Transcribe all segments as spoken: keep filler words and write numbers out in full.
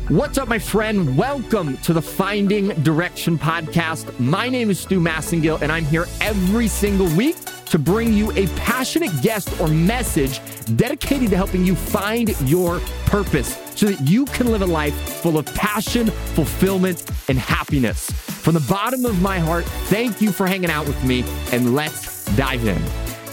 What's up, my friend? Welcome to the Finding Direction podcast. My name is Stu Massengill, and I'm here every single week to bring you a passionate guest or message dedicated to helping you find your purpose so that you can live a life full of passion, fulfillment, and happiness. From the bottom of my heart, thank you for hanging out with me, and let's dive in.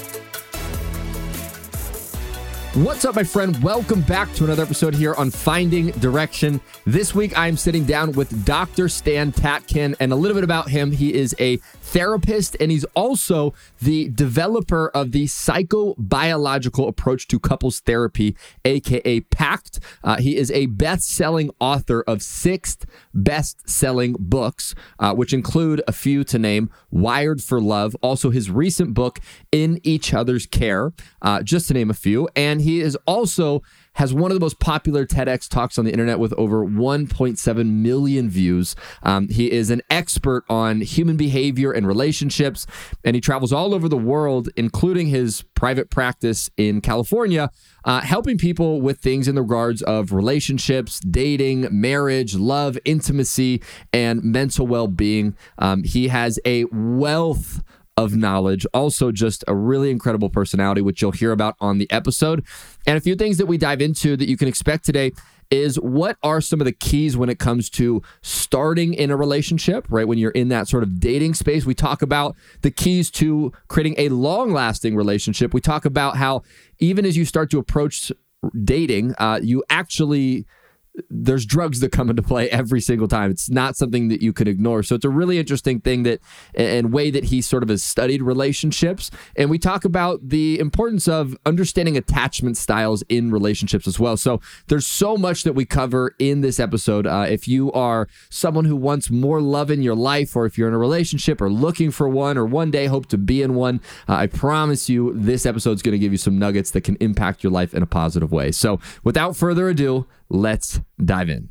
What's up, my friend? Welcome back to another episode here on Finding Direction. This week, I'm sitting down with Doctor Stan Tatkin, and a little bit about him. He is a therapist, and he's also the developer of the psychobiological approach to couples therapy, aka PACT. Uh, he is a best-selling author of six best-selling books, uh, which include a few to name: Wired for Love, also his recent book, In Each Other's Care, uh, just to name a few. And he is also has one of the most popular TEDx talks on the internet with over one point seven million views. Um, he is an expert on human behavior and relationships, and he travels all over the world, including his private practice in California, uh, helping people with things in the regards of relationships, dating, marriage, love, intimacy, and mental well-being. Um, he has a wealth of knowledge, also just a really incredible personality, which you'll hear about on the episode. And a few things that we dive into that you can expect today is what are some of the keys when it comes to starting in a relationship, right? When you're in that sort of dating space, we talk about the keys to creating a long-lasting relationship. We talk about how even as you start to approach dating, uh, you actually... there's drugs that come into play every single time. It's not something that you can ignore. So it's a really interesting thing that and way that he sort of has studied relationships. And we talk about the importance of understanding attachment styles in relationships as well. So there's so much that we cover in this episode. Uh, if you are someone who wants more love in your life, or if you're in a relationship or looking for one, or one day hope to be in one, uh, I promise you this episode is going to give you some nuggets that can impact your life in a positive way. So without further ado, let's dive in.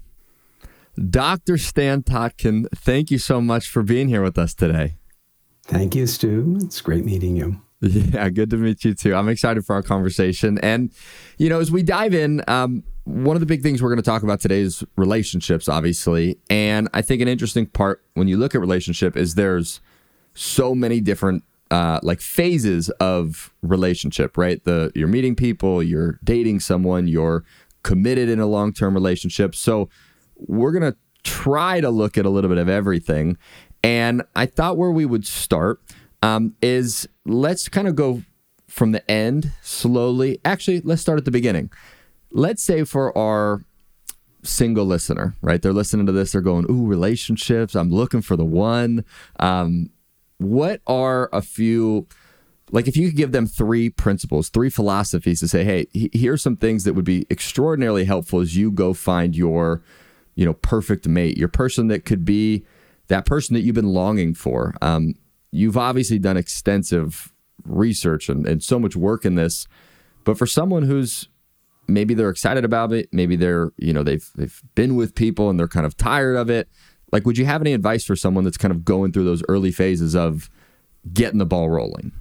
Doctor Stan Tatkin, thank you so much for being here with us today. Thank you, Stu. It's great meeting you. Yeah, good to meet you too. I'm excited for our conversation. And, you know, as we dive in, um, one of the big things we're going to talk about today is relationships, obviously. And I think an interesting part when you look at relationship is there's so many different uh, like phases of relationship, right? The you're meeting people, you're dating someone, you're committed in a long-term relationship. So we're going to try to look at a little bit of everything. And I thought where we would start um, is let's kind of go from the end slowly. Actually, let's start at the beginning. Let's say for our single listener, right? They're listening to this. They're going, ooh, relationships. I'm looking for the one. Um, what are a few... Like if you could give them three principles, three philosophies to say, hey, here's some things that would be extraordinarily helpful as you go find your, you know, perfect mate, your person that could be that person that you've been longing for. Um, you've obviously done extensive research and, and so much work in this, but for someone who's maybe they're excited about it, maybe they're, you know, they've they've been with people and they're kind of tired of it. Like, would you have any advice for someone that's kind of going through those early phases of getting the ball rolling?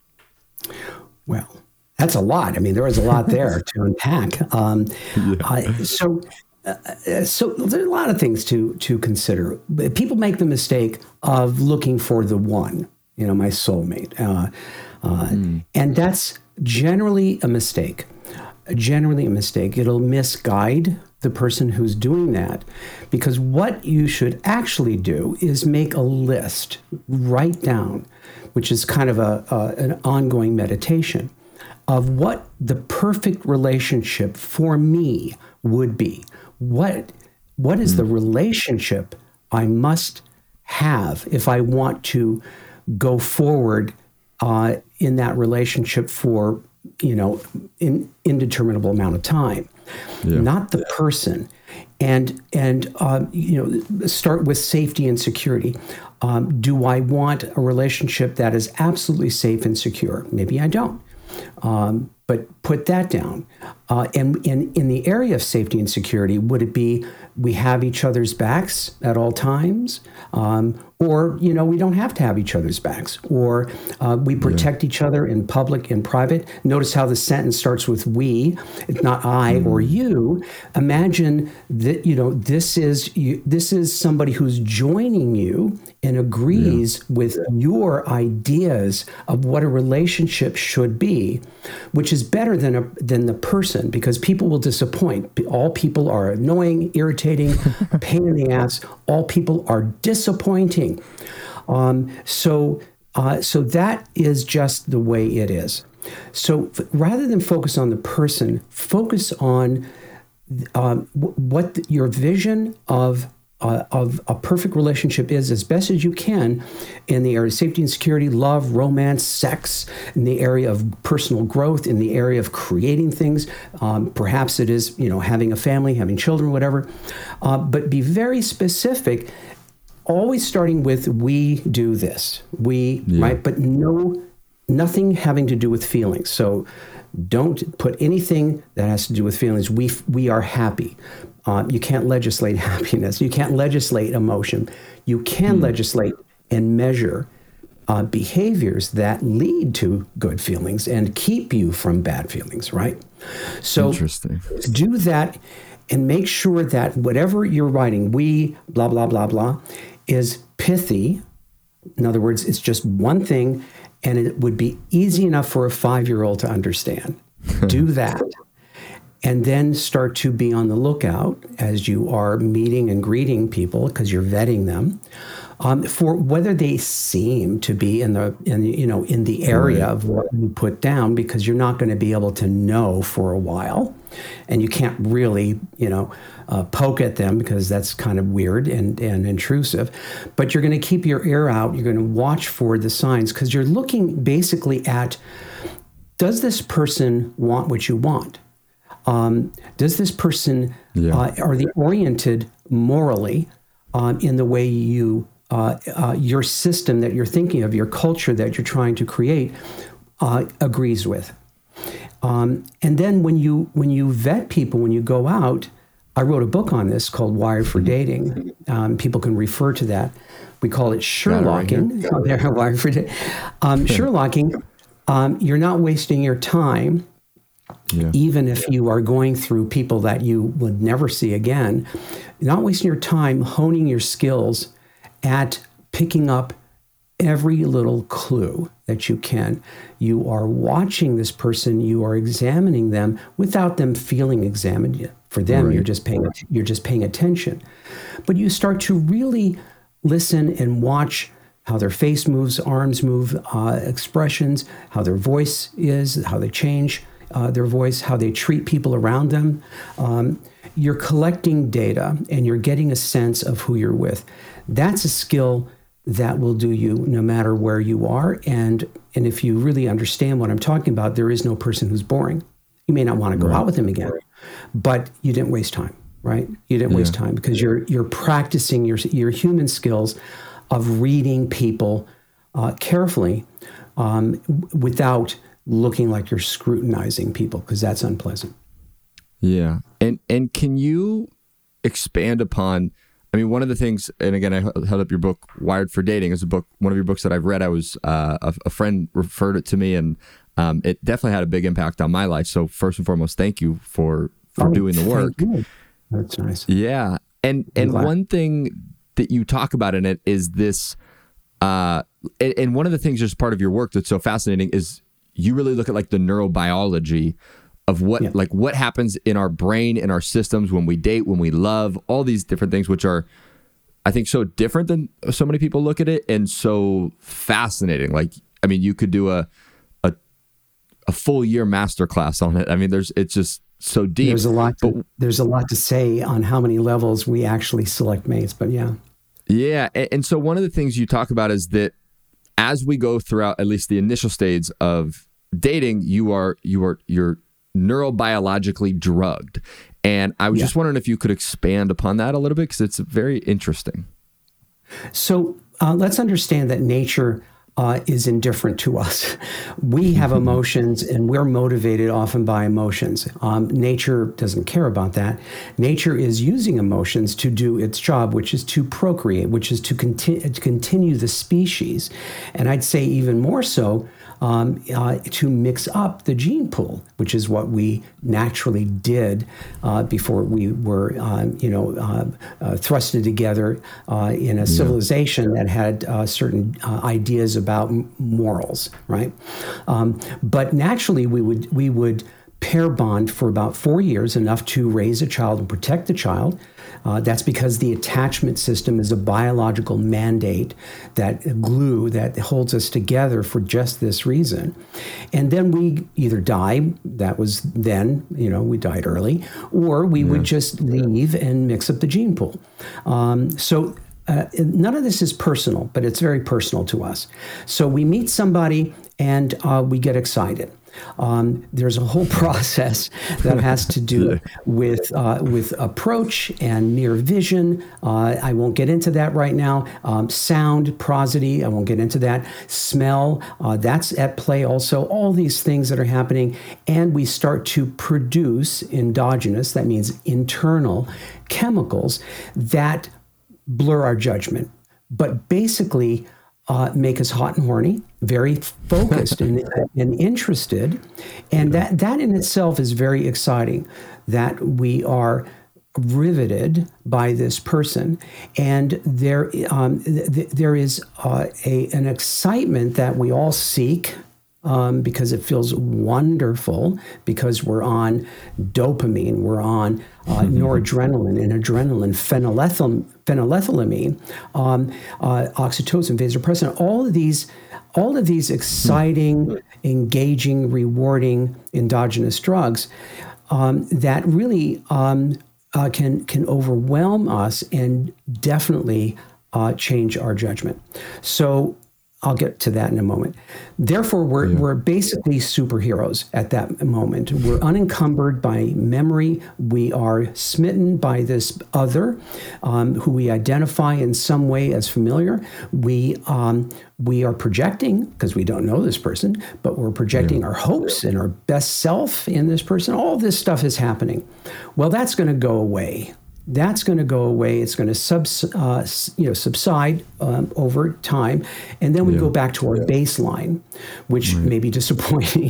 Well, that's a lot. I mean, there is a lot there to unpack. Um, yeah. uh, so, uh, so there are a lot of things to to consider. People make the mistake of looking for the one, you know, my soulmate, uh, uh, mm. and that's generally a mistake. Generally a mistake. It'll misguide the person who's doing that, because what you should actually do is make a list, write down, which is kind of a, a an ongoing meditation of what the perfect relationship for me would be. What what is mm. the relationship I must have if I want to go forward uh, in that relationship for, you know, an indeterminable amount of time, yeah. Not the person. And, and uh, you know, start with safety and security. Um, do I want a relationship that is absolutely safe and secure? Maybe I don't. Um, but put that down. Uh, and in, in the area of safety and security, would it be we have each other's backs at all times? Um, or, you know, we don't have to have each other's backs. Or uh, we protect yeah. each other in public and private. Notice how the sentence starts with we, it's not I mm-hmm. or you. Imagine that, you know, this is you, this is somebody who's joining you and agrees yeah. with your ideas of what a relationship should be, which is better than a than the person, because people will disappoint. All people are annoying, irritating, pain in the ass. All people are disappointing. Um, so, uh, so that is just the way it is. So, f- rather than focus on the person, focus on um, w- what the, your vision of Uh, of a perfect relationship is, as best as you can, in the area of safety and security, love, romance, sex, in the area of personal growth, in the area of creating things. Um, perhaps it is, you know, having a family, having children, whatever. Uh, but be very specific, always starting with we do this, we, yeah. right? But no, nothing having to do with feelings. So don't put anything that has to do with feelings. We we are happy. Uh, you can't legislate happiness. You can't legislate emotion. You can mm. legislate and measure uh, behaviors that lead to good feelings and keep you from bad feelings, right? So Interesting. do that and make sure that whatever you're writing, we, blah, blah, blah, blah, is pithy. In other words, it's just one thing, and it would be easy enough for a five-year-old to understand. Do that. And then start to be on the lookout as you are meeting and greeting people, because you're vetting them, um, for whether they seem to be in the, in the, you know, in the area right. of what you put down, because you're not going to be able to know for a while, and you can't really, you know, uh, poke at them, because that's kind of weird and, and intrusive. But you're going to keep your ear out. You're going to watch for the signs, because you're looking basically at, does this person want what you want? Um, does this person, yeah. uh, are they oriented morally um, in the way you, uh, uh, your system that you're thinking of, your culture that you're trying to create, uh, agrees with? Um, and then when you when you vet people, when you go out, I wrote a book on this called Wired for Dating. Um, people can refer to that. We call it Sherlocking. Right. Oh, there, Wired for Dating. Um, Sherlocking, um, you're not wasting your time. Yeah. Even if you are going through people that you would never see again, not wasting your time honing your skills at picking up every little clue that you can. You are watching this person, you are examining them without them feeling examined. For them, right. you're just paying you're just paying attention. But you start to really listen and watch how their face moves, arms move, uh, expressions, how their voice is, how they change. Uh, their voice, how they treat people around them. Um, you're collecting data and you're getting a sense of who you're with. That's a skill that will do you no matter where you are. And, and if you really understand what I'm talking about, there is no person who's boring. You may not want to go right. out with them again, but you didn't waste time, right? You didn't yeah. waste time, because you're you're practicing your, your human skills of reading people uh, carefully um, without looking like you're scrutinizing people, because that's unpleasant. Yeah. And and can you expand upon, I mean, one of the things, and again, I held up your book, Wired for Dating, is a book, one of your books that I've read. I was, uh, a, a friend referred it to me, and um, it definitely had a big impact on my life. So first and foremost, thank you for, for oh, doing the work. That's nice. Yeah. And, and one thing that you talk about in it is this, uh, and, and one of the things just part of your work that's so fascinating is you really look at like the neurobiology of what, yeah. like what happens in our brain, in our systems when we date, when we love, all these different things, which are, I think, so different than so many people look at it, and so fascinating. Like, I mean, you could do a, a, a full year masterclass on it. I mean, there's, it's just so deep. There's a lot, to, but, there's a lot to say on how many levels we actually select mates, but yeah. Yeah. And, and so one of the things you talk about is that as we go throughout at least the initial stage of dating, you are you are you're neurobiologically drugged. And I was yeah. just wondering if you could expand upon that a little bit, because it's very interesting. So uh, let's understand that nature uh, is indifferent to us. We have emotions, and we're motivated often by emotions. Um, nature doesn't care about that. Nature is using emotions to do its job, which is to procreate, which is to, conti- to continue the species. And I'd say even more so, Um, uh, to mix up the gene pool, which is what we naturally did uh, before we were, uh, you know, uh, uh, thrusted together uh, in a yeah. civilization that had uh, certain uh, ideas about m- morals, right? Um, but naturally, we would we would pair bond for about four years, enough to raise a child and protect the child. Uh, that's because the attachment system is a biological mandate, that glue that holds us together for just this reason. And then we either die, that was then, you know, we died early, or we yeah. would just leave and mix up the gene pool. Um, so uh, none of this is personal, but it's very personal to us. So we meet somebody and uh, we get excited. Um, there's a whole process that has to do with uh, with approach and near vision. Uh, I won't get into that right now. Um, sound, prosody, I won't get into that. Smell, uh, that's at play also. All these things that are happening, and we start to produce endogenous, that means internal, chemicals that blur our judgment. But basically, Uh, make us hot and horny, very focused and, and interested. And that, that in itself is very exciting, that we are riveted by this person. And there, um, th- there is uh, a, an excitement that we all seek, Um, because it feels wonderful, because we're on dopamine, we're on uh, noradrenaline and adrenaline, phenylethyl, phenylethylamine, um, uh, oxytocin, vasopressin, all of these, all of these exciting, engaging, rewarding endogenous drugs um, that really um, uh, can can overwhelm us and definitely uh, change our judgment. So I'll get to that in a moment. Therefore, we're yeah. we're basically superheroes at that moment. We're unencumbered by memory. We are smitten by this other, um, who we identify in some way as familiar. We um, we are projecting, because we don't know this person, but we're projecting yeah. our hopes and our best self in this person. All this stuff is happening. Well, that's going to go away. That's going to go away. It's going to subs, uh, you know, subside um, over time, and then we yeah. go back to our yeah. baseline, which right. may be disappointing,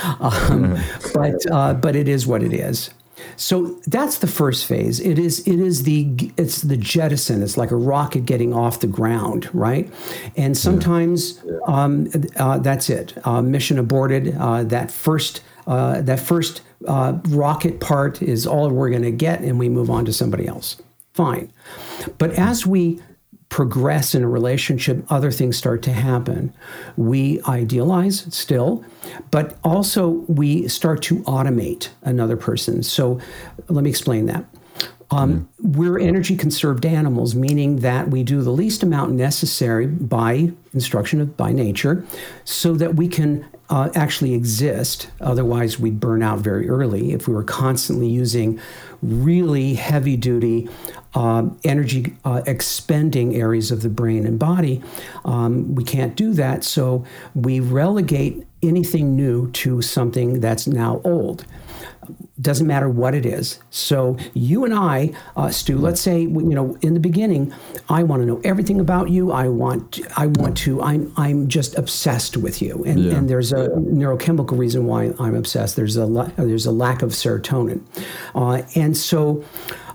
um, but uh, but it is what it is. So that's the first phase. It is it is the it's the jettison. It's like a rocket getting off the ground, right? And sometimes yeah. um, uh, that's it. Uh, mission aborted. Uh, that first uh, that first. Uh, rocket part is all we're going to get, and we move on to somebody else. Fine. But as we progress in a relationship, other things start to happen. We idealize still, but also we start to automate another person. So let me explain that. Um, we're energy conserved animals, meaning that we do the least amount necessary by instruction of by nature, so that we can uh, actually exist. Otherwise, we'd burn out very early if we were constantly using really heavy duty uh, energy uh, expending areas of the brain and body. Um, we can't do that, so we relegate anything new to something that's now old. Doesn't matter what it is. So you and I, uh, Stu, let's say, you know, in the beginning, I want to know everything about you. I want, I want to, I'm, I'm just obsessed with you. And, yeah. and there's a neurochemical reason why I'm obsessed. There's a, there's a lack of serotonin. Uh, and so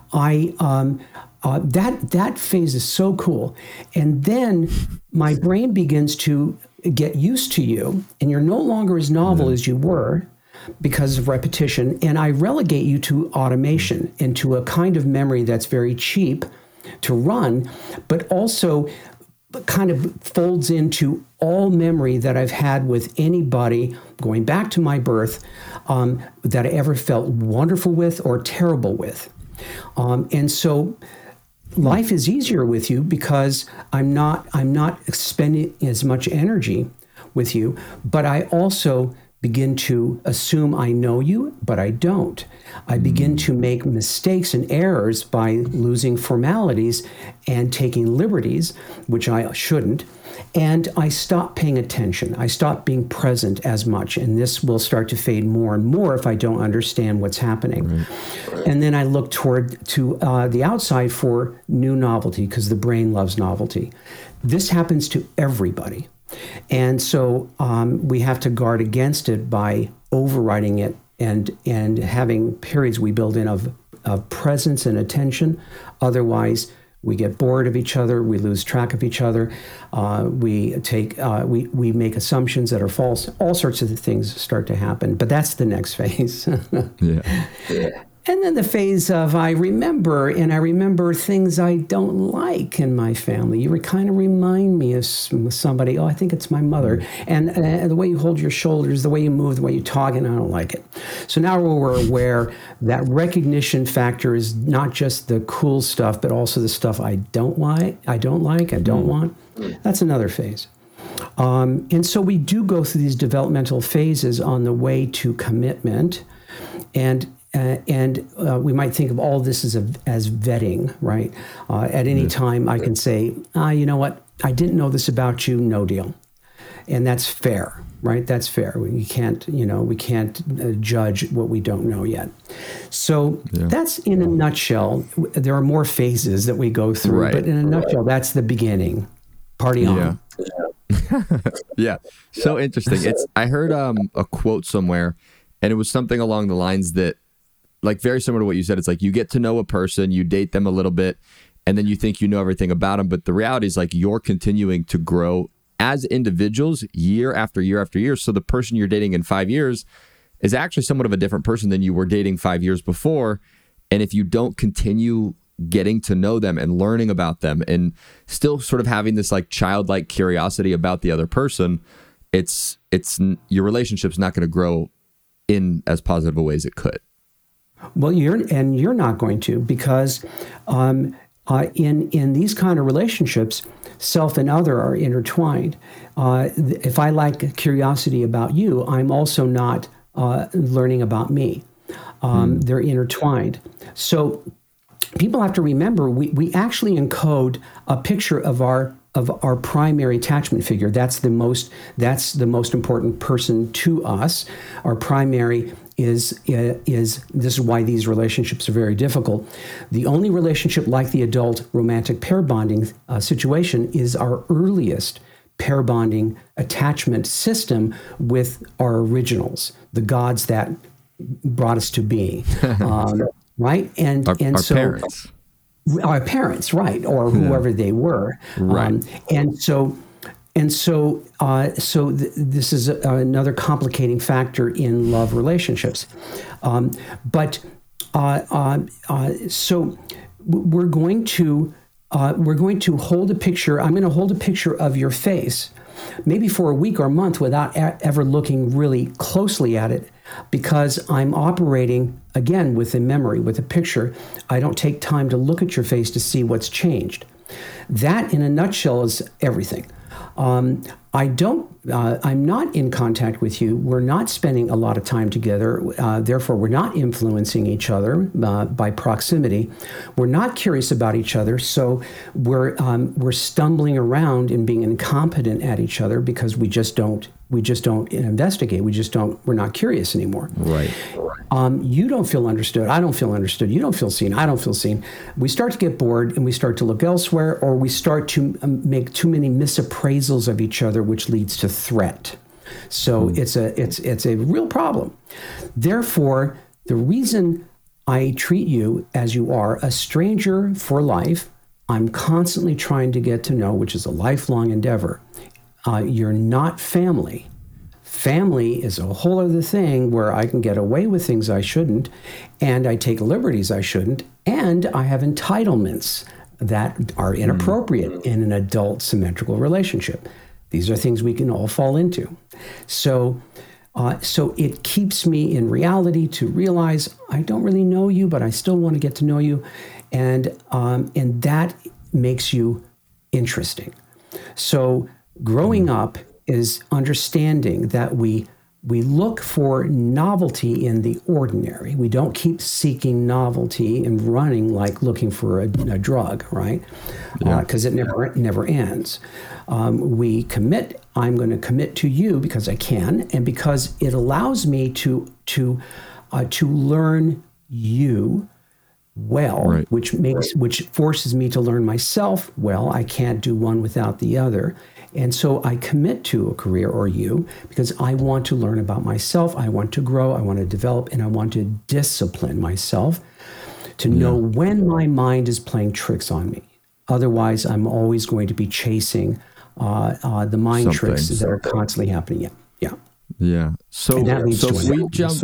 I, um, uh, that, that phase is so cool. And then my brain begins to get used to you, and you're no longer as novel yeah. as you were, because of repetition, and I relegate you to automation, into a kind of memory that's very cheap to run, but also kind of folds into all memory that I've had with anybody going back to my birth, um, that I ever felt wonderful with or terrible with. Um, and so life is easier with you because I'm not, I'm not expending as much energy with you, but I also begin to assume I know you, but I don't. I begin to make mistakes and errors by losing formalities and taking liberties, which I shouldn't. And I stop paying attention. I stop being present as much. And this will start to fade more and more if I don't understand what's happening. Right. And then I look toward to uh, the outside for new novelty, because the brain loves novelty. This happens to everybody. And so um, we have to guard against it by overriding it and and having periods we build in of, of presence and attention. Otherwise, we get bored of each other. We lose track of each other. Uh, we take uh, we we make assumptions that are false. All sorts of things start to happen. But that's the next phase. yeah. yeah. And then the phase of I remember, and I remember things I don't like in my family. You kind of remind me of somebody. Oh, I think it's my mother. And, and the way you hold your shoulders, the way you move, the way you talk, and I don't like it. So now we're aware that recognition factor is not just the cool stuff, but also the stuff I don't like, I don't like, I don't want. That's another phase. Um, and so we do go through these developmental phases on the way to commitment. And Uh, and uh, we might think of all this as a, as vetting, right? Uh, at any time, I can say, ah, you know what? I didn't know this about you. No deal, and that's fair, right? That's fair. We can't, you know, we can't uh, judge what we don't know yet. So yeah. That's in a nutshell. There are more phases that we go through, right. But in a nutshell, that's the beginning. Party on. Yeah. yeah. So interesting. It's. I heard um, a quote somewhere, and it was something along the lines that, like very similar to what you said. It's like you get to know a person, you date them a little bit, and then you think you know everything about them. But the reality is like you're continuing to grow as individuals year after year after year. So the person you're dating in five years is actually somewhat of a different person than you were dating five years before. And if you don't continue getting to know them and learning about them and still sort of having this like childlike curiosity about the other person, it's it's your relationship's not going to grow in as positive a way as it could. Well, you're and you're not going to, because um, uh, in in these kind of relationships, self and other are intertwined. Uh, if I like curiosity about you, I'm also not uh, learning about me. Um, mm. They're intertwined. So people have to remember we we actually encode a picture of our of our primary attachment figure. That's the most that's the most important person to us. Our primary is uh, is this is why these relationships are very difficult. The only relationship like the adult romantic pair bonding uh, situation is our earliest pair bonding attachment system with our originals, the gods that brought us to being, um, right? And our, and our so. Parents. Our parents, right, or whoever yeah. they were, right? Um, and so, and so, uh, so th- this is a, another complicating factor in love relationships. Um, but uh, uh, uh, so we're going to uh, we're going to hold a picture. I'm going to hold a picture of your face, maybe for a week or a month, without a- ever looking really closely at it, because I'm operating, again, with a memory, with a picture. I don't take time to look at your face to see what's changed. That, in a nutshell, is everything. Um, I don't, uh, I'm not in contact with you. We're not spending a lot of time together. Uh, therefore, we're not influencing each other uh, by proximity. We're not curious about each other. So we're, um, we're stumbling around and being incompetent at each other because we just don't, we just don't investigate. We just don't, we're not curious anymore. Right. Um, you don't feel understood. I don't feel understood. You don't feel seen. I don't feel seen. We start to get bored and we start to look elsewhere, or we start to um, make too many misappraisals of each other, which leads to threat. So mm. it's a it's it's a real problem. Therefore, the reason I treat you as you are, a stranger for life, I'm constantly trying to get to know, which is a lifelong endeavor. Uh, you're not family. Family is a whole other thing where I can get away with things I shouldn't, and I take liberties I shouldn't, and I have entitlements that are inappropriate mm. in an adult symmetrical relationship. These are things we can all fall into. So, uh, so it keeps me in reality to realize I don't really know you, but I still want to get to know you, and um, and that makes you interesting. So growing mm. up is understanding that we we look for novelty in the ordinary. We don't keep seeking novelty and running like looking for a, a drug, right? Because yeah. uh, it never it never ends. Um, we commit. I'm going to commit to you because I can, and because it allows me to to uh, to learn you well, right. which makes which forces me to learn myself well. I can't do one without the other. And so I commit to a career or you because I want to learn about myself. I want to grow. I want to develop, and I want to discipline myself to know yeah. when my mind is playing tricks on me. Otherwise, I'm always going to be chasing uh, uh, the mind Something. tricks that are constantly happening. Yeah, yeah, yeah. So, so if we jump,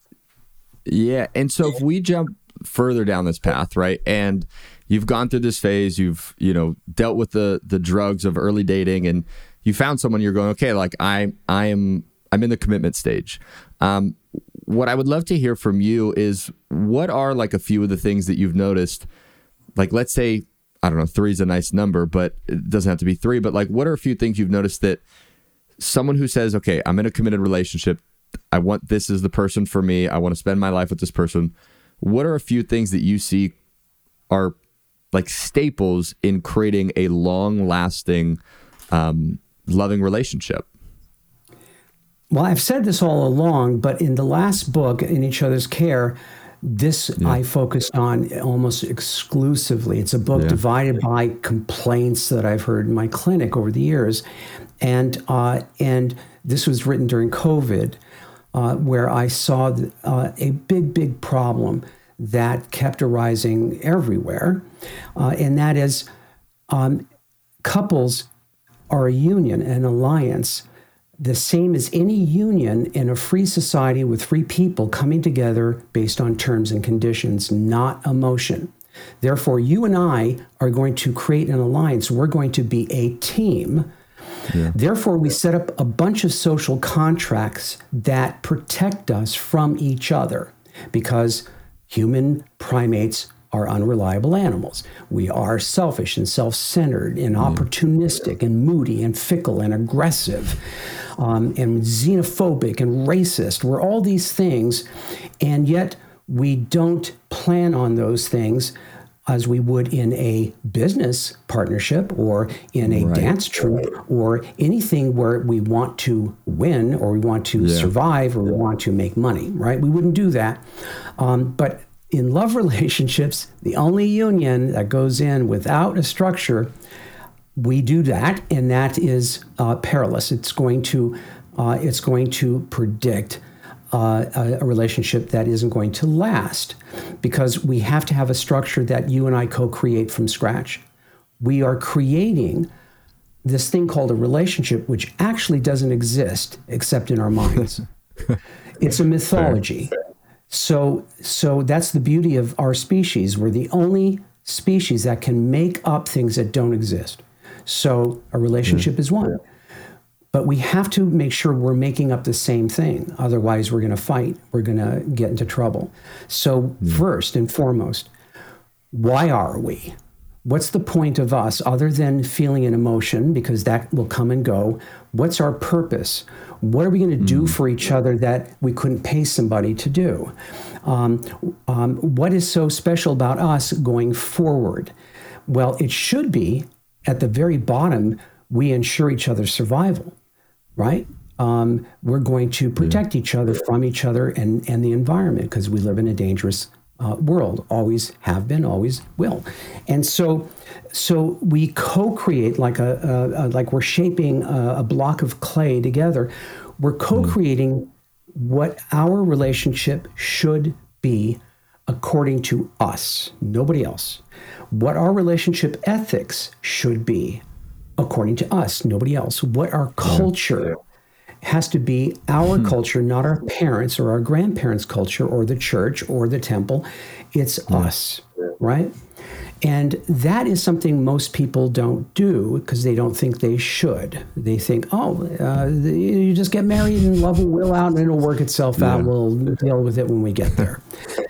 yeah, and so if we jump further down this path, right, and you've gone through this phase, you've, you know, dealt with the the drugs of early dating, and you found someone you're going, okay, like I I am I'm in the commitment stage. Um, what I would love to hear from you is what are like a few of the things that you've noticed, like let's say, I don't know, three is a nice number, but it doesn't have to be three, but like what are a few things you've noticed that someone who says, okay, I'm in a committed relationship, I want this as the person for me, I want to spend my life with this person. What are a few things that you see are like staples in creating a long-lasting, um, loving relationship? Well, I've said this all along, but in the last book, In Each Other's Care, this yeah. I focused on almost exclusively. It's a book yeah. divided by complaints that I've heard in my clinic over the years. And uh, and this was written during COVID, uh, where I saw uh, a big, big problem that kept arising everywhere. Uh, and that is um, couples are a union, an alliance, the same as any union in a free society with free people coming together based on terms and conditions, not emotion. Therefore, you and I are going to create an alliance. We're going to be a team. Yeah. Therefore, we set up a bunch of social contracts that protect us from each other because human primates are unreliable animals. We are selfish and self-centered and opportunistic and moody and fickle and aggressive um, and xenophobic and racist. We're all these things, and yet we don't plan on those things as we would in a business partnership or in a right. dance troupe or anything where we want to win or we want to yeah. survive or we want to make money, right? We wouldn't do that. Um, but in love relationships, the only union that goes in without a structure, we do that, and that is uh, perilous. It's going to, uh, it's going to predict Uh, a, a relationship that isn't going to last because we have to have a structure that you and I co-create from scratch. We are creating this thing called a relationship, which actually doesn't exist except in our minds. It's a mythology. So, so that's the beauty of our species. We're the only species that can make up things that don't exist. So a relationship mm. is one. But we have to make sure we're making up the same thing. Otherwise, we're going to fight. We're going to get into trouble. So mm. first and foremost, why are we? What's the point of us other than feeling an emotion, because that will come and go? What's our purpose? What are we going to mm. do for each other that we couldn't pay somebody to do? Um, um, what is so special about us going forward? Well, it should be at the very bottom, we ensure each other's survival, right? Um, we're going to protect yeah. each other from each other and, and the environment because we live in a dangerous uh, world, always have been, always will. And so so we co-create like a, a, a like we're shaping a, a block of clay together. We're co-creating mm. what our relationship should be according to us, nobody else. What our relationship ethics should be according to us, nobody else. What our culture has to be, our hmm. culture, not our parents or our grandparents' culture or the church or the temple. It's yeah. us, right? And that is something most people don't do because they don't think they should. They think, oh, uh, you just get married and love will will out and it'll work itself yeah. out. We'll deal with it when we get there.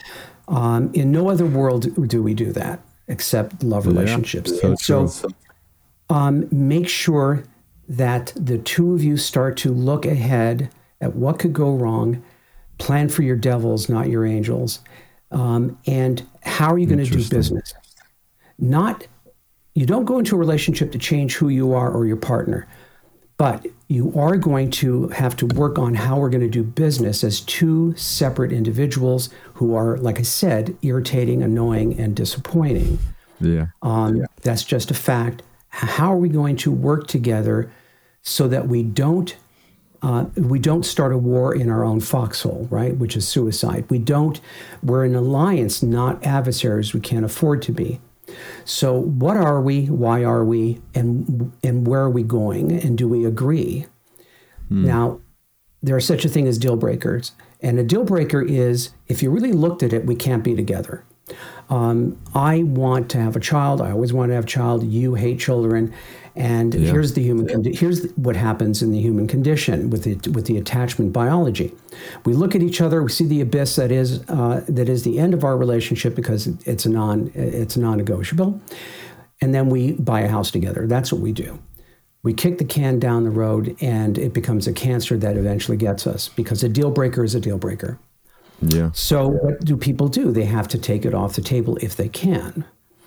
um, in no other world do we do that except love yeah. relationships. So, so Um, make sure that the two of you start to look ahead at what could go wrong, plan for your devils, not your angels, um, and how are you going to do business? Not, you don't go into a relationship to change who you are or your partner, but you are going to have to work on how we're going to do business as two separate individuals who are, like I said, irritating, annoying, and disappointing. Yeah. Um, yeah. That's just a fact. How are we going to work together so that we don't uh, we don't start a war in our own foxhole, right? Which is suicide. We don't. We're an alliance, not adversaries. We can't afford to be. So what are we, why are we, and and where are we going, and do we agree? Hmm. Now, there are such a thing as deal breakers. And a deal breaker is, if you really looked at it, we can't be together. Um, I want to have a child. I always want to have a child. You hate children. And yeah. here's the human. Condi- here's what happens in the human condition with the with the attachment biology. We look at each other. We see the abyss that is uh, that is the end of our relationship because it's a non it's non-negotiable. And then we buy a house together. That's what we do. We kick the can down the road, and it becomes a cancer that eventually gets us because a deal breaker is a deal breaker. Yeah. So what do people do? They have to take it off the table if they can.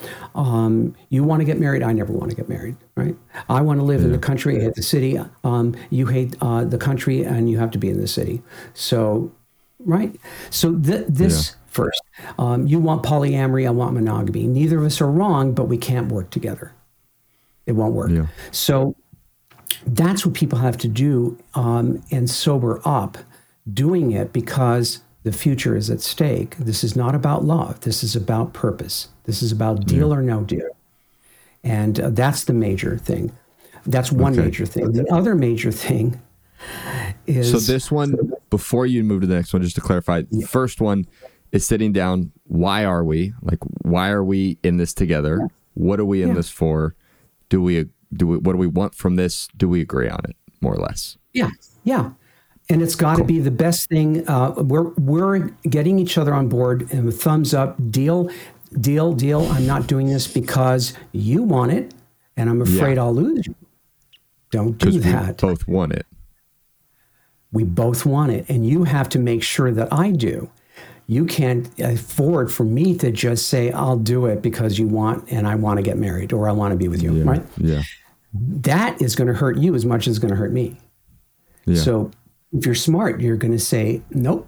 Um, you want to get married? I never want to get married, right? I want to live yeah. in the country. I hate the city. Um, you hate uh, the country, and you have to be in the city. So, right? So th- this yeah. first. Um, you want polyamory. I want monogamy. Neither of us are wrong, but we can't work together. It won't work. Yeah. So that's what people have to do um, and sober up doing it because the future is at stake. This is not about love. This is about purpose. This is about deal yeah. or no deal. And uh, that's the major thing. That's one okay. major thing. The other major thing is... So this one, before you move to the next one, just to clarify, yeah. first one is sitting down. Why are we? Like, why are we in this together? Yeah. What are we in yeah. this for? Do we, do we, what do we want from this? Do we agree on it, more or less? Yeah, yeah. And it's got to cool. be the best thing. Uh, we're we're getting each other on board and a thumbs up, deal, deal, deal. I'm not doing this because you want it, and I'm afraid yeah. I'll lose you. Don't do that. We both want it. We both want it, and you have to make sure that I do. You can't afford for me to just say, I'll do it because you want, and I want to get married, or I want to be with you, yeah. right? Yeah. That is going to hurt you as much as it's going to hurt me. Yeah. So if you're smart, you're going to say, nope,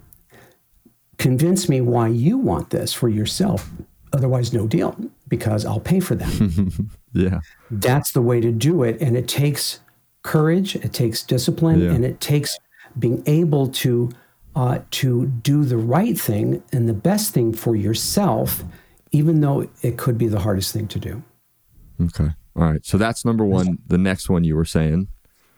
convince me why you want this for yourself. Otherwise, no deal, because I'll pay for that. yeah. That's the way to do it. And it takes courage, it takes discipline, yeah. and it takes being able to uh, to do the right thing and the best thing for yourself, even though it could be the hardest thing to do. Okay. All right. So that's number one. The next one you were saying.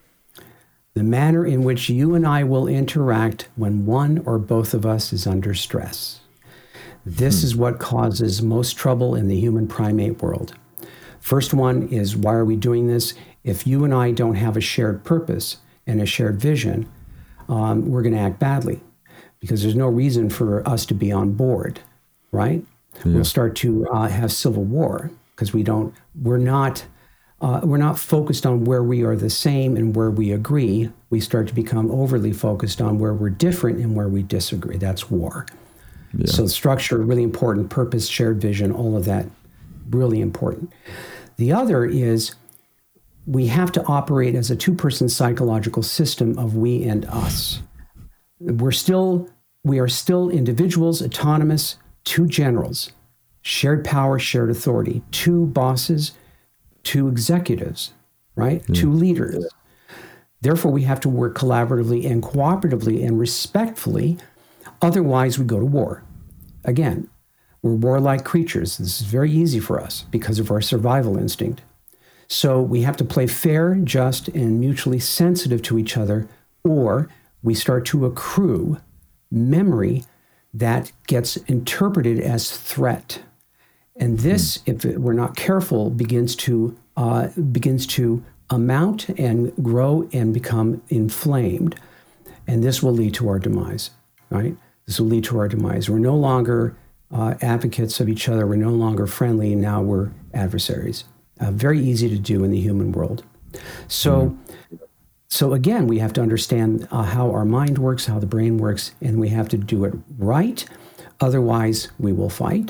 The manner in which you and I will interact when one or both of us is under stress. This hmm. is what causes most trouble in the human primate world. First one is, why are we doing this? If you and I don't have a shared purpose and a shared vision, um, we're going to act badly because there's no reason for us to be on board, right? Yeah. We'll start to uh, have civil war because we don't, we're not, Uh, we're not focused on where we are the same and where we agree. We start to become overly focused on where we're different and where we disagree. That's war. Yeah. So structure, really important, purpose, shared vision, all of that, really important. The other is we have to operate as a two-person psychological system of we and us. We're still, we are still individuals, autonomous, two generals, shared power, shared authority, two bosses, two executives, right? Yeah. Two leaders. Therefore, we have to work collaboratively and cooperatively and respectfully. Otherwise, we go to war. Again, we're warlike creatures. This is very easy for us because of our survival instinct. So we have to play fair, just, and mutually sensitive to each other, or we start to accrue memory that gets interpreted as threat. And this, if we're not careful, begins to uh, begins to amount and grow and become inflamed. And this will lead to our demise, right? This will lead to our demise. We're no longer uh, advocates of each other. We're no longer friendly. Now we're adversaries. Uh, very easy to do in the human world. So mm. So again, we have to understand uh, how our mind works, how the brain works, and we have to do it right. Otherwise, we will fight.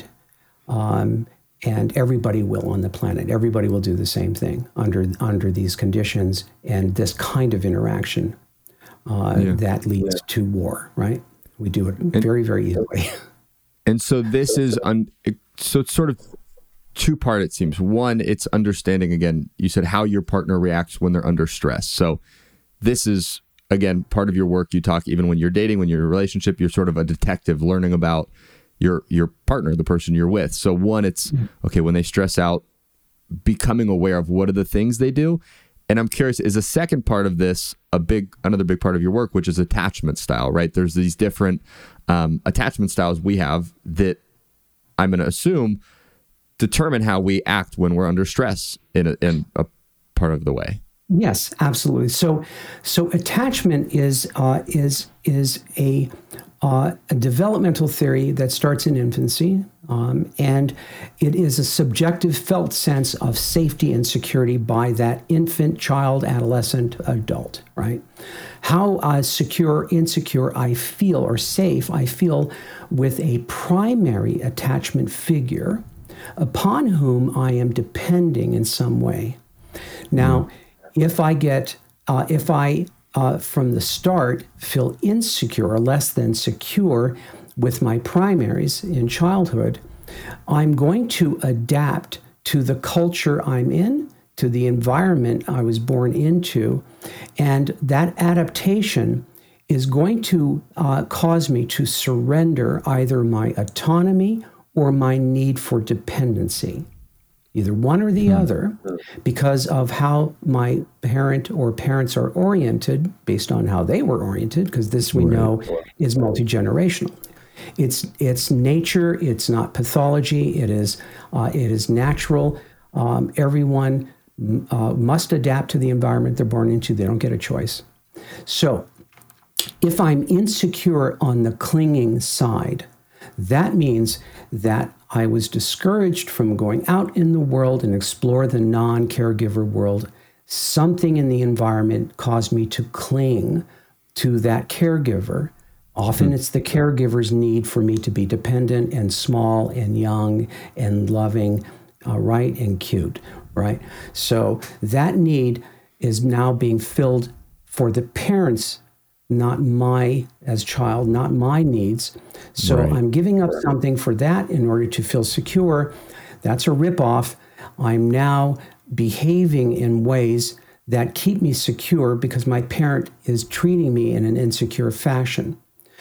Um, and everybody will on the planet. Everybody will do the same thing under under these conditions and this kind of interaction uh, yeah. that leads yeah. to war, right? We do it and, very, very easily. And so this is, un, so it's sort of two-part, it seems. One, it's understanding, again, you said how your partner reacts when they're under stress. So this is, again, part of your work. You talk even when you're dating, when you're in a relationship, you're sort of a detective learning about your your partner, the person you're with. So one, it's, okay, when they stress out, becoming aware of what are the things they do. And I'm curious, is a second part of this a big, another big part of your work, which is attachment style, right? There's these different um, attachment styles we have that I'm going to assume determine how we act when we're under stress in a, in a part of the way. Yes, absolutely. So, so attachment is uh, is is a Uh, a developmental theory that starts in infancy, um, and it is a subjective felt sense of safety and security by that infant, child, adolescent, adult, right? How uh, secure, insecure I feel or safe I feel with a primary attachment figure upon whom I am depending in some way. Now, mm. if I get, uh, if I Uh, from the start, feel insecure or less than secure with my primaries in childhood, I'm going to adapt to the culture I'm in, to the environment I was born into, and that adaptation is going to uh, cause me to surrender either my autonomy or my need for dependency. Either one or the hmm. other, because of how my parent or parents are oriented, based on how they were oriented, because this we right. know is multi-generational. It's it's nature. It's not pathology. It is uh, it is natural. Um, everyone uh, must adapt to the environment they're born into. They don't get a choice. So, if I'm insecure on the clinging side, that means that I was discouraged from going out in the world and explore the non-caregiver world. Something in the environment caused me to cling to that caregiver. Often it's the caregiver's need for me to be dependent and small and young and loving, uh, right, and cute, right? So that need is now being filled for the parents, not my, as child, not my needs. So right. I'm giving up something for that in order to feel secure. That's a ripoff. I'm now behaving in ways that keep me secure because my parent is treating me in an insecure fashion.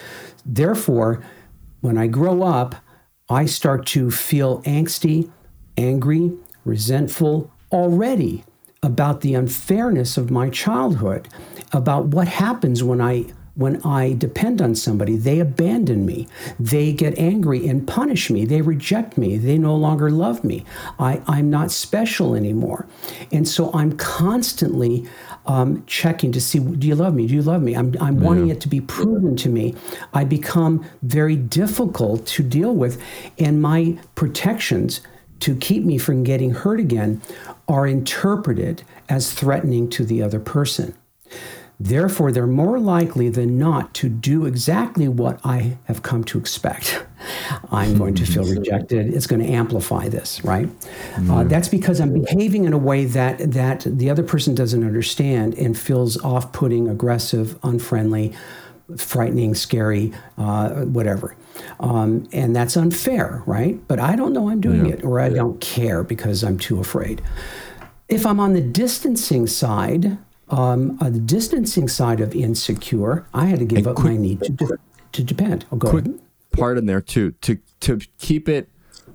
Therefore, when I grow up, I start to feel angsty, angry, resentful already about the unfairness of my childhood, about what happens when I when I depend on somebody. They abandon me. They get angry and punish me. They reject me. They no longer love me. I, I'm not special anymore. And so I'm constantly um, checking to see, do you love me? Do you love me? I'm, I'm yeah. wanting it to be proven to me. I become very difficult to deal with. And my protections to keep me from getting hurt again are interpreted as threatening to the other person. Therefore, they're more likely than not to do exactly what I have come to expect. I'm going to feel rejected. It's going to amplify this, right? Mm. Uh, that's because I'm behaving in a way that that the other person doesn't understand and feels off-putting, aggressive, unfriendly, frightening, scary, uh, whatever. Um, and that's unfair, right? But I don't know I'm doing yeah. it, or I don't care because I'm too afraid. If I'm on the distancing side, um, on the distancing side of insecure, I had to give and up quick, my need to de- to depend. Oh, go quick ahead. Part in there too, to to keep it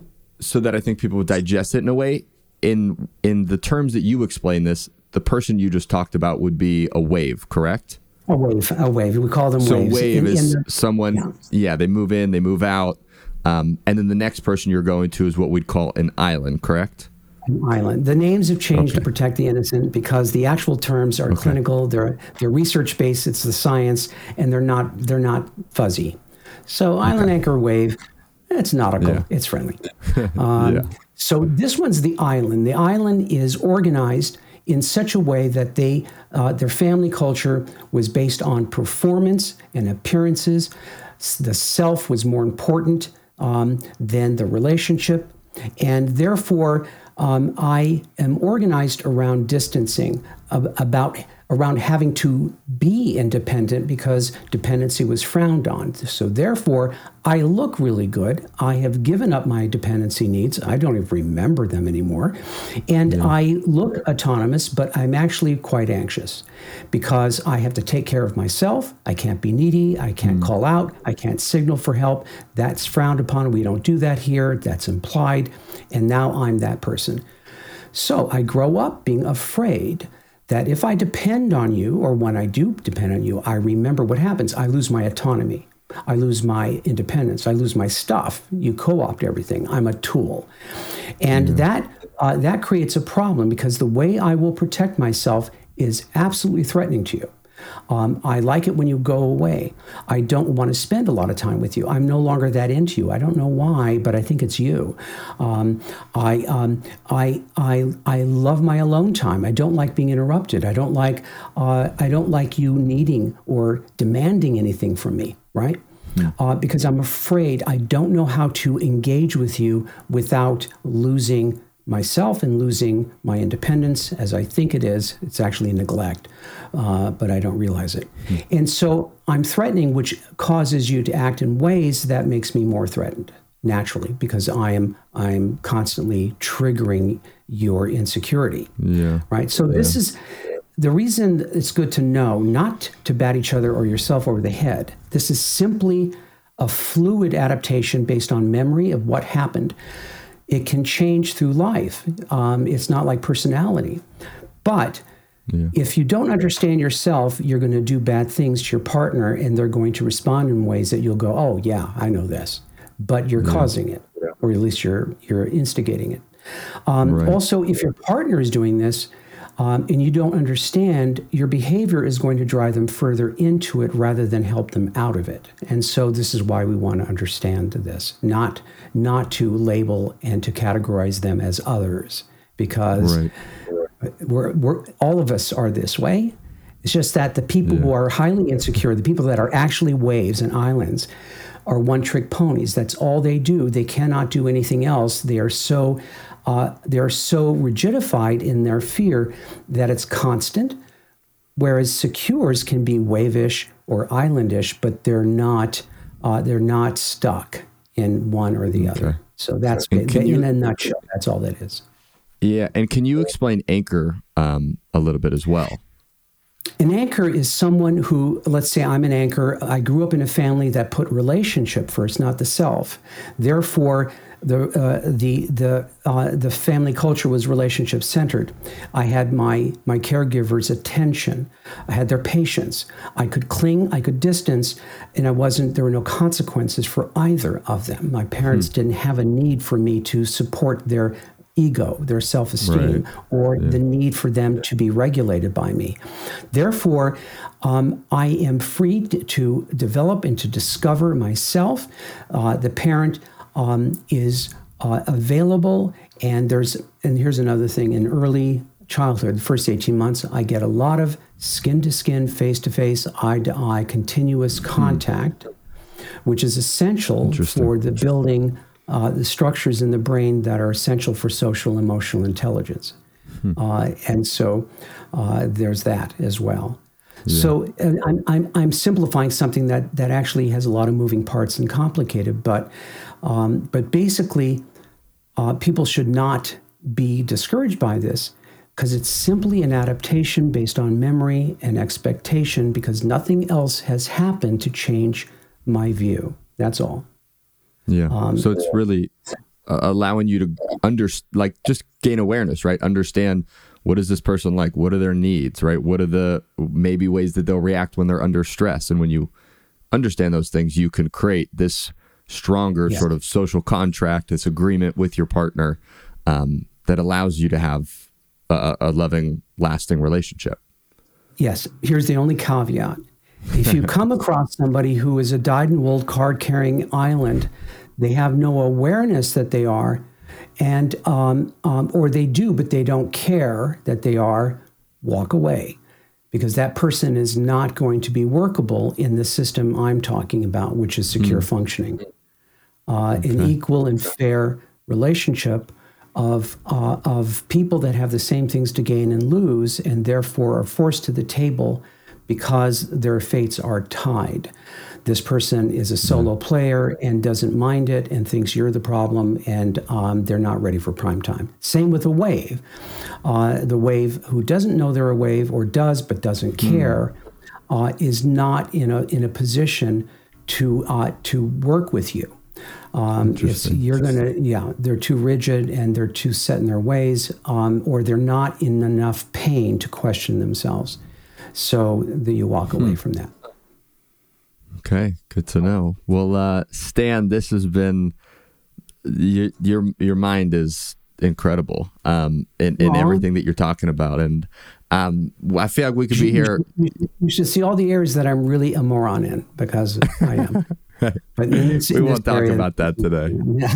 so that I think people would digest it in a way. In in the terms that you explain this, the person you just talked about would be a wave, correct? A wave, a wave. We call them so waves. So wave in, is in the, someone, yeah. yeah, they move in, they move out, um, and then the next person you're going to is what we'd call an island, correct? An island. The names have changed okay. to protect the innocent because the actual terms are okay. clinical. They're they're research based. It's the science, and they're not they're not fuzzy. So okay. island, anchor, wave. It's nautical. Yeah. It's friendly. Um, yeah. So this one's the island. The island is organized in such a way that they uh, their family culture was based on performance and appearances. The self was more important um, than the relationship, and therefore um, I am organized around distancing, ab- about around having to be independent because dependency was frowned on. So therefore, I look really good. I have given up my dependency needs. I don't even remember them anymore. And yeah. I look autonomous, but I'm actually quite anxious because I have to take care of myself. I can't be needy. I can't mm. call out. I can't signal for help. That's frowned upon. We don't do that here. That's implied. And now I'm that person. So I grow up being afraid that if I depend on you, or when I do depend on you, I remember what happens. I lose my autonomy. I lose my independence. I lose my stuff. You co-opt everything. I'm a tool. And mm-hmm. that uh, that creates a problem because the way I will protect myself is absolutely threatening to you. Um, I like it when you go away. I don't want to spend a lot of time with you. I'm no longer that into you. I don't know why, but I think it's you. Um, I, um, I, I, I love my alone time. I don't like being interrupted. I don't like, uh, I don't like you needing or demanding anything from me, right? Yeah. Uh, because I'm afraid I don't know how to engage with you without losing myself and losing my independence, as I think it is. It's actually neglect, uh, but I don't realize it. Mm. And so I'm threatening, which causes you to act in ways that makes me more threatened, naturally, because I am I'm constantly triggering your insecurity. Yeah. Right. So yeah. this is the reason it's good to know not to bat each other or yourself over the head. This is simply a fluid adaptation based on memory of what happened. It can change through life. Um, it's not like personality. But yeah. if you don't understand yourself, you're going to do bad things to your partner, and they're going to respond in ways that you'll go, oh, yeah, I know this. But you're yeah. causing it, or at least you're you're instigating it. Um, right. Also, if your partner is doing this, um, and you don't understand, your behavior is going to drive them further into it rather than help them out of it. And so this is why we want to understand this, not not to label and to categorize them as others, because right. we're, we're all of us are this way. It's just that the people yeah. who are highly insecure, the people that are actually waves and islands, are one-trick ponies. That's all they do. They cannot do anything else. They are so uh, they are so rigidified in their fear that it's constant. Whereas secures can be wave-ish or islandish, but they're not uh, they're not stuck in one or the okay. other. So that's in you, a nutshell. That's all that is. Yeah, and can you explain anchor um, a little bit as well? An anchor is someone who, let's say I'm an anchor. I grew up in a family that put relationship first, not the self. Therefore, the uh, the the uh, the family culture was relationship centered. I had my my caregiver's attention. I had their patience. I could cling. I could distance, and I wasn't. There were no consequences for either of them. My parents hmm. didn't have a need for me to support their ego, their self-esteem, right. or yeah. the need for them to be regulated by me. Therefore, um, I am free to, to develop and to discover myself. Uh, the parent um, is uh, available, and there's and here's another thing: in early childhood, the first eighteen months, I get a lot of skin-to-skin, face-to-face, eye-to-eye, continuous contact, hmm. which is essential for the building Uh, the structures in the brain that are essential for social emotional intelligence. Hmm. Uh, and so uh, there's that as well. Yeah. So and I'm, I'm, I'm simplifying something that, that actually has a lot of moving parts and complicated, but, um, but basically uh, people should not be discouraged by this because it's simply an adaptation based on memory and expectation because nothing else has happened to change my view. That's all. Yeah. Um, so it's really uh, allowing you to under like just gain awareness, right? Understand what is this person like? What are their needs, right? What are the maybe ways that they'll react when they're under stress? And when you understand those things, you can create this stronger yes. sort of social contract, this agreement with your partner um, that allows you to have a, a loving, lasting relationship. Yes. Here's the only caveat. If you come across somebody who is a dyed-in-wool card-carrying island, they have no awareness that they are, and um, um, or they do, but they don't care that they are, walk away, because that person is not going to be workable in the system I'm talking about, which is secure mm. functioning. Uh, okay. An equal and fair relationship of uh, of people that have the same things to gain and lose, and therefore are forced to the table because their fates are tied. This person is a solo player and doesn't mind it and thinks you're the problem, and um, they're not ready for prime time. Same with a wave. Uh, the wave who doesn't know they're a wave, or does but doesn't care, mm. uh, is not in a in a position to uh, to work with you. Um, it's, you're gonna, yeah, they're too rigid and they're too set in their ways, um, or they're not in enough pain to question themselves. So that you walk away hmm. from that. Okay, good to know. Well, uh, Stan, this has been your your your mind is incredible um, in, in everything that you're talking about, and um, I feel like we could be here. You should see all the areas that I'm really a moron in, because I am. But in this, we in won't talk area, about that today.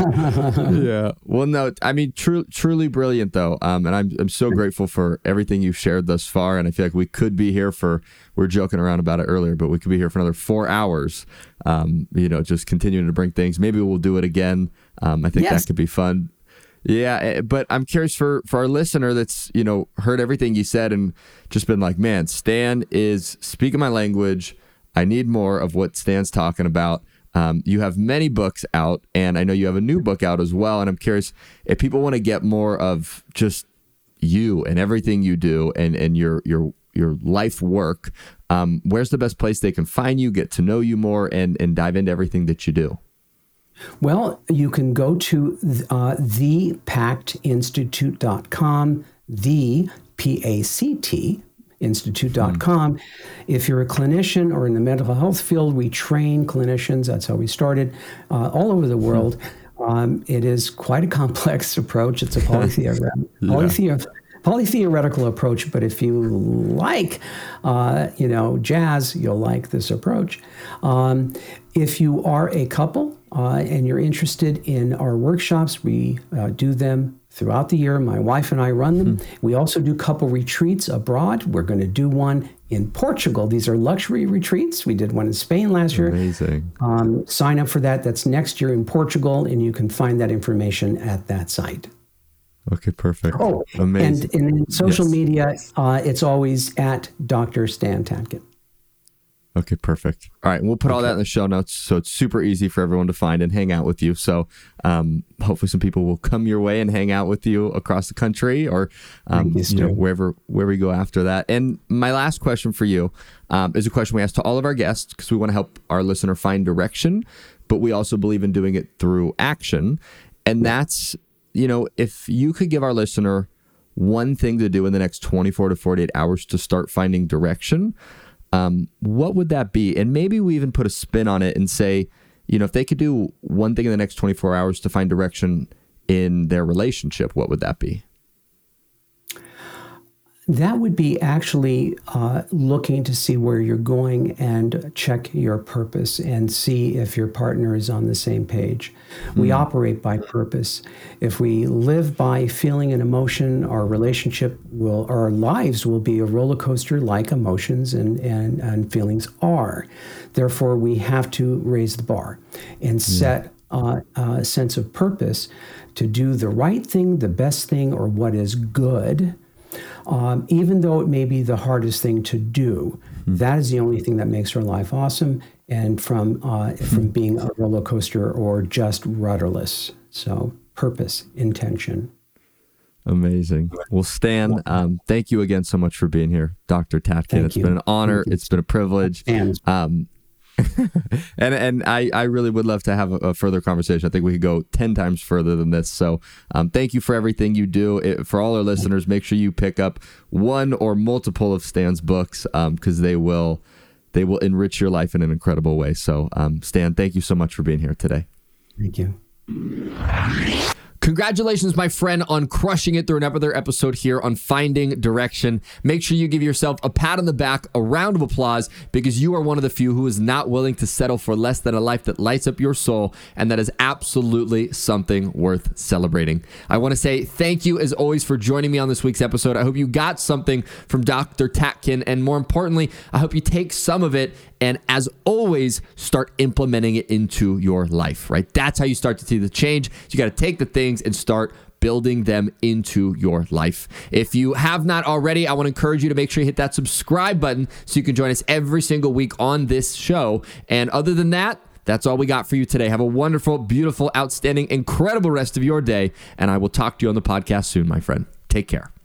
Yeah. Well, no, I mean, true, truly brilliant though. Um, and I'm, I'm so grateful for everything you've shared thus far. And I feel like we could be here for, we were joking around about it earlier, but we could be here for another four hours, um, you know, just continuing to bring things. Maybe we'll do it again. Um, I think yes. that could be fun. Yeah. But I'm curious for, for our listener that's, you know, heard everything you said and just been like, man, Stan is speaking my language. I need more of what Stan's talking about. Um, you have many books out, and I know you have a new book out as well. And I'm curious if people want to get more of just you and everything you do and, and your your your life work. Um, where's the best place they can find you, get to know you more, and and dive into everything that you do? Well, you can go to uh, the pact institute dot com, the P A C T. institute dot com. Mm. If you're a clinician or in the mental health field, we train clinicians. That's how we started uh, all over the world. Mm. Um, it is quite a complex approach. It's a polytheoretical, yeah. polytheor- polytheoretical approach. But if you like, uh, you know, jazz, you'll like this approach. Um, if you are a couple uh, and you're interested in our workshops, we uh, do them throughout the year. My wife and I run them. Mm. We also do couple retreats abroad. We're going to do one in Portugal. These are luxury retreats. We did one in Spain last year. Amazing. Um, sign up for that. That's next year in Portugal, and you can find that information at that site. Okay, perfect. Oh, amazing. And, and in social yes. media, uh, it's always at Doctor Stan Tatkin. Okay, perfect. All right, we'll put all okay. that in the show notes, so it's super easy for everyone to find and hang out with you. So um, hopefully some people will come your way and hang out with you across the country, or um, you, you know, wherever where we go after that. And my last question for you um, is a question we ask to all of our guests, because we want to help our listener find direction, but we also believe in doing it through action. And that's, you know, if you could give our listener one thing to do in the next twenty-four to forty-eight hours to start finding direction, Um, what would that be? And maybe we even put a spin on it and say, you know, if they could do one thing in the next twenty-four hours to find direction in their relationship, what would that be? That would be actually uh, looking to see where you're going and check your purpose and see if your partner is on the same page. Mm. We operate by purpose. If we live by feeling and emotion, our relationship will, our lives will be a roller coaster like emotions and, and, and feelings are. Therefore, we have to raise the bar and set uh, a sense of purpose to do the right thing, the best thing, or what is good. Um, even though it may be the hardest thing to do, mm. that is the only thing that makes our life awesome, and from uh, from being a roller coaster or just rudderless. So purpose, intention. Amazing. Well, Stan, um, thank you again so much for being here, Doctor Tatkin. Thank it's you. been an honor. It's been a privilege. Um, and and I, I really would love to have a, a further conversation. I think we could go ten times further than this. So um, thank you for everything you do. It, for all our listeners, make sure you pick up one or multiple of Stan's books, because um, they will they will enrich your life in an incredible way. So um, Stan, thank you so much for being here today. Thank you. Congratulations, my friend, on crushing it through another episode here on Finding Direction. Make sure you give yourself a pat on the back, a round of applause, because you are one of the few who is not willing to settle for less than a life that lights up your soul, and that is absolutely something worth celebrating. I want to say thank you, as always, for joining me on this week's episode. I hope you got something from Doctor Tatkin, and more importantly, I hope you take some of it and, as always, start implementing it into your life, right? That's how you start to see the change. You got to take the things and start building them into your life. If you have not already, I want to encourage you to make sure you hit that subscribe button so you can join us every single week on this show. And other than that, that's all we got for you today. Have a wonderful, beautiful, outstanding, incredible rest of your day, and I will talk to you on the podcast soon, my friend. Take care.